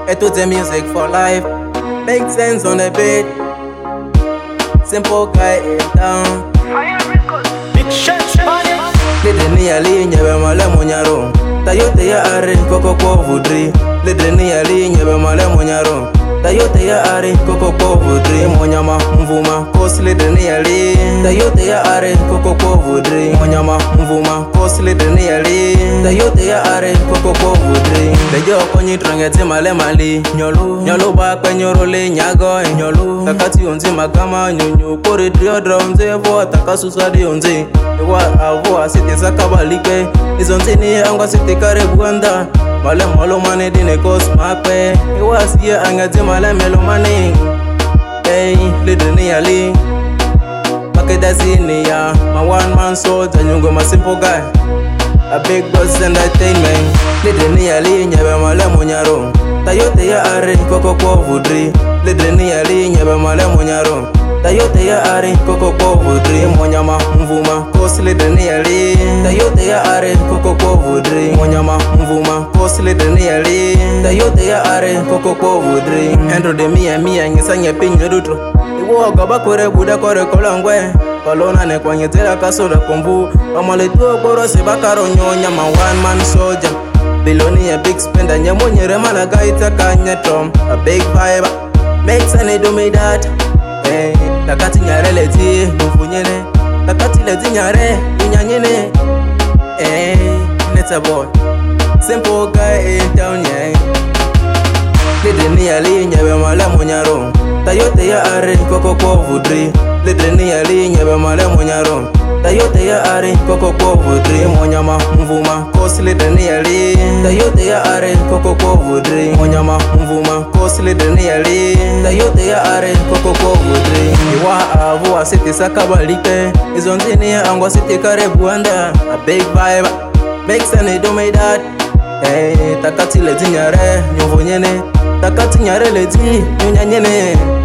Eto the music for life. Make sense on the beat. Simple guy in town. Big shot. Lideni ali nyebe male munyaro. Tayote ya are koko ko vudri. Lideni ali nyebe male munyaro. Tayote ya are koko ko vudri. Monyama mvuma kos lideni ali. Tayote ya are koko ko vudri. Monyama mvuma kos lideni ali. Tayote ya are koko ko vudri. Lejo konyi trangeti male mali. Nyolu ba kwenyoro le nyago nyolu. Takati onzi magama nyonyo. Kore driodra onze vo takasusa di onze. Ewa avo asite sakabalike. Izonzi ni angwa site kare buanda. Male malo mane dine kos makwe. Ewa siye angati male melo mane. Hey, lideni ali. Makeda zini ya. My one man soldier nyungo ma simple guy. A big boss entertainment. Lideni ali nyebe male munyaro. Tayote ya are koko ko vudri. Lideni ali nyebe male munyaro. Tayote ya are koko ko vudri. Monyama mvuma kos lideni ali. Tayote ya are koko ko vudri. Monyama mvuma kos lideni ali. Tayote ya are koko ko vudri. Hendro de mia ngisanye pinyo dutro. Iwo gaba kore buda kore kolongwe. Kolona ne kwanye tera kasoda kombu. Amale tuo boro sibakaro nyonya ma one man soldier. Biloni a big spender nyamonyere mana gaita kanyetom. A big vibe makes any do me that. Hey, takati nyare leti mfunyene. Takati leti nyare nyanyene. Hey, it's a boy. Simple guy in town, yeah. Lideni ali nyebe male munyaro. Tayote ya are koko ko vudri. Lideni ali nyebe male munyaro. Tayote ya are koko ko vudri. Monyama mvuma kos lideni ali. Tayote ya are koko ko vudri. Monyama mvuma kos lideni ali. Tayote ya are koko ko vudri. Iwa avu asiti sakabalike. Izonzini angwa siti kare buanda. A big vibe makes any do me that. Hey, takati leti nyare nyovonyene. Takati nyare leti nyonyanyene.